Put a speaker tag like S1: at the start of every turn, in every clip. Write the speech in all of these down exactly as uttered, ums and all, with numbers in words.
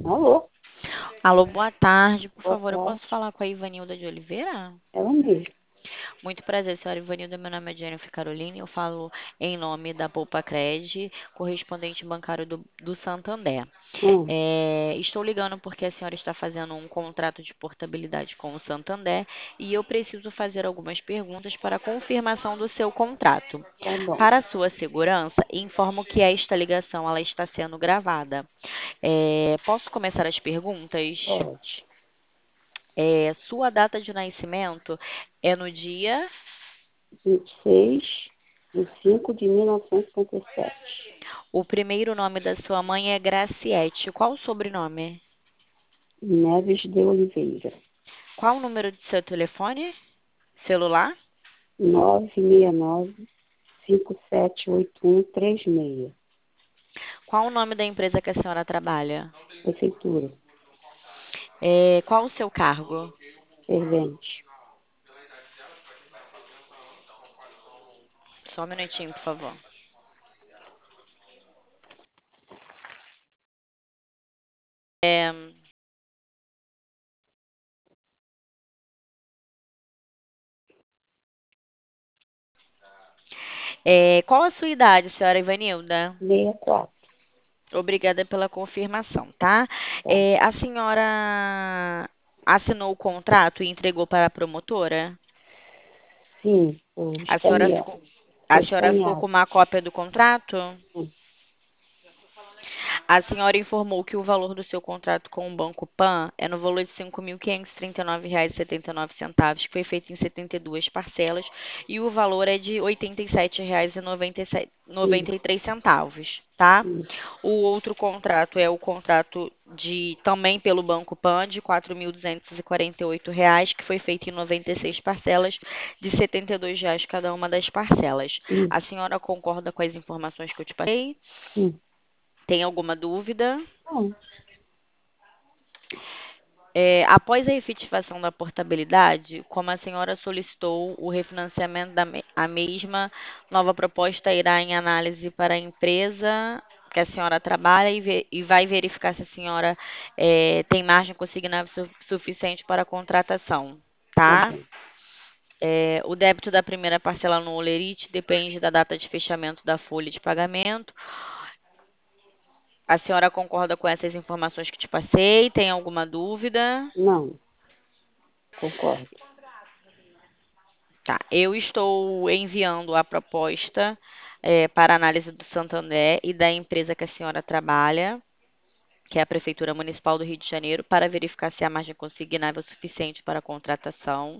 S1: Alô,
S2: Alô, boa tarde. Por
S1: boa
S2: favor, eu posso
S1: tarde.
S2: falar com a Ivanilda de Oliveira?
S1: Ela mesmo.
S2: Muito prazer, senhora Ivanilda. Meu nome é Jennifer Caroline. Eu falo em nome da Poupa Cred, correspondente bancário do, do Santander.
S1: Hum,
S2: É, estou ligando porque a senhora está fazendo um contrato de portabilidade com o Santander e eu preciso fazer algumas perguntas para confirmação do seu contrato.
S1: tá bom.
S2: Para sua segurança, informo que esta ligação ela está sendo gravada. É, posso começar as perguntas?
S1: Pode.
S2: É, sua data de nascimento é no dia.
S1: vinte e seis de cinco de mil novecentos e setenta e sete.
S2: O primeiro nome da sua mãe é Graciete. Qual o sobrenome?
S1: Neves de Oliveira.
S2: Qual o número de seu telefone? Celular?
S1: nove seis nove, cinco sete oito um três seis.
S2: Qual o nome da empresa que a senhora trabalha?
S1: Prefeitura.
S2: É, qual o seu cargo?
S1: Servente.
S2: Só um minutinho, por favor. É, é, qual a sua idade, senhora Ivanilda?
S1: sessenta e quatro.
S2: Obrigada pela confirmação, tá?
S1: Tá.
S2: É, a senhora assinou o contrato e entregou para a promotora?
S1: Sim, por
S2: A senhora
S1: escaneado.
S2: ficou, a
S1: Foi
S2: senhora ficou com
S1: escaneado.
S2: uma cópia do contrato?
S1: Hum,
S2: A senhora informou que o valor do seu contrato com o Banco Pan é no valor de cinco mil quinhentos e trinta e nove reais e setenta e nove centavos, que foi feito em setenta e duas parcelas, e o valor é de oitenta e sete reais e noventa e três
S1: Isso,
S2: centavos, tá?
S1: isso,
S2: O outro contrato é o contrato de também pelo Banco Pan de quatro mil duzentos e quarenta e oito reais, que foi feito em noventa e seis parcelas de setenta e dois reais cada uma das parcelas. A
S1: isso.
S2: senhora concorda com as informações que eu te passei?
S1: Sim.
S2: Tem alguma dúvida?
S1: Não,
S2: É, após a efetivação da portabilidade, como a senhora solicitou o refinanciamento da me- a mesma, nova proposta irá em análise para a empresa que a senhora trabalha e, ve- e vai verificar se a senhora é, tem margem consignável su- suficiente para a contratação,
S1: tá
S2: tá?
S1: bom.
S2: É, o débito da primeira parcela no Olerite depende da data de fechamento da folha de pagamento. A senhora concorda com essas informações que te passei? Tem alguma dúvida?
S1: Não, concordo.
S2: Tá, eu estou enviando a proposta eh, para análise do Santander e da empresa que a senhora trabalha, que é a Prefeitura Municipal do Rio de Janeiro, para verificar se a margem consignável é suficiente para a contratação.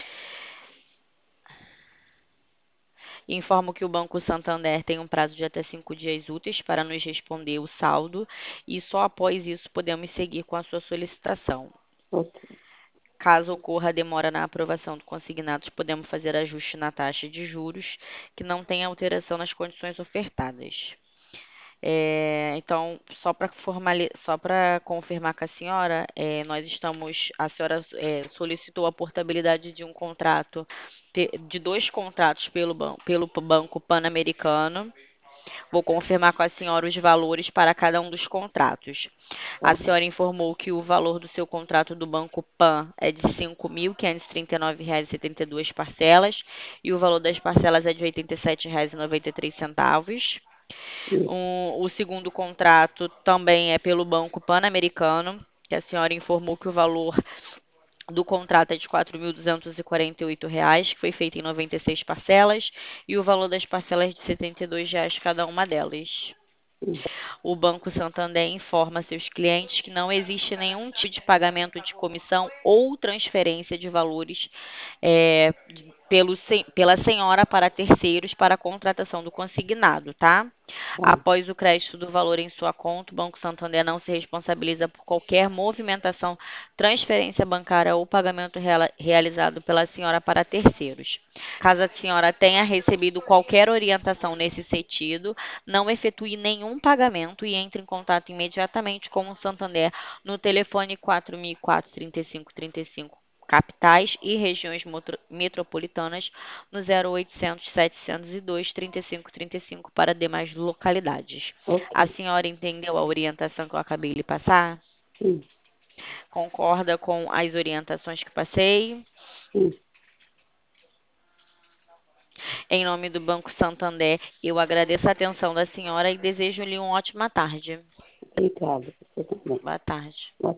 S2: Informo que o Banco Santander tem um prazo de até cinco dias úteis para nos responder o saldo e só após isso podemos seguir com a sua solicitação.
S1: Ok,
S2: Caso ocorra demora na aprovação do consignado, podemos fazer ajuste na taxa de juros, que não tem alteração nas condições ofertadas. É, então, só para formali... só para confirmar com a senhora, é, nós estamos, a senhora é, solicitou a portabilidade de um contrato, pe- de dois contratos pelo, ban- pelo Banco Pan-Americano. Vou confirmar com a senhora os valores para cada um dos contratos.
S1: tá
S2: A
S1: bom.
S2: senhora informou que o valor do seu contrato do Banco Pan é de cinco mil quinhentos e trinta e nove reais e setenta e duas parcelas e o valor das parcelas é de oitenta e sete reais e noventa e três centavos.
S1: Isso,
S2: Um, o segundo contrato também é pelo Banco Pan-Americano, que a senhora informou que o valor do contrato é de quatro mil duzentos e quarenta e oito reais, que foi feito em noventa e seis parcelas, e o valor das parcelas é de setenta e dois reais cada uma delas.
S1: isso.
S2: O Banco Santander informa seus clientes que não existe nenhum tipo de pagamento de comissão ou transferência de valores é, pelo, pela senhora para terceiros para a contratação do consignado, tá?
S1: Tá,
S2: Após o crédito do valor em sua conta, o Banco Santander não se responsabiliza por qualquer movimentação, transferência bancária ou pagamento reala- realizado pela senhora para terceiros. Caso a senhora tenha recebido qualquer orientação nesse sentido, não efetue nenhum pagamento e entre em contato imediatamente com o Santander no telefone quatro mil e quatro, trinta e cinco, trinta e cinco capitais e regiões motro- metropolitanas no zero oitocentos, setecentos e dois, trinta e cinco, trinta e cinco para demais localidades.
S1: ok.
S2: A senhora entendeu a orientação que eu acabei de lhe passar?
S1: Sim,
S2: Concorda com as orientações que passei?
S1: sim.
S2: Em nome do Banco Santander, eu agradeço a atenção da senhora e desejo-lhe uma ótima tarde.
S1: Obrigada. Você também.
S2: Boa tarde.
S1: Boa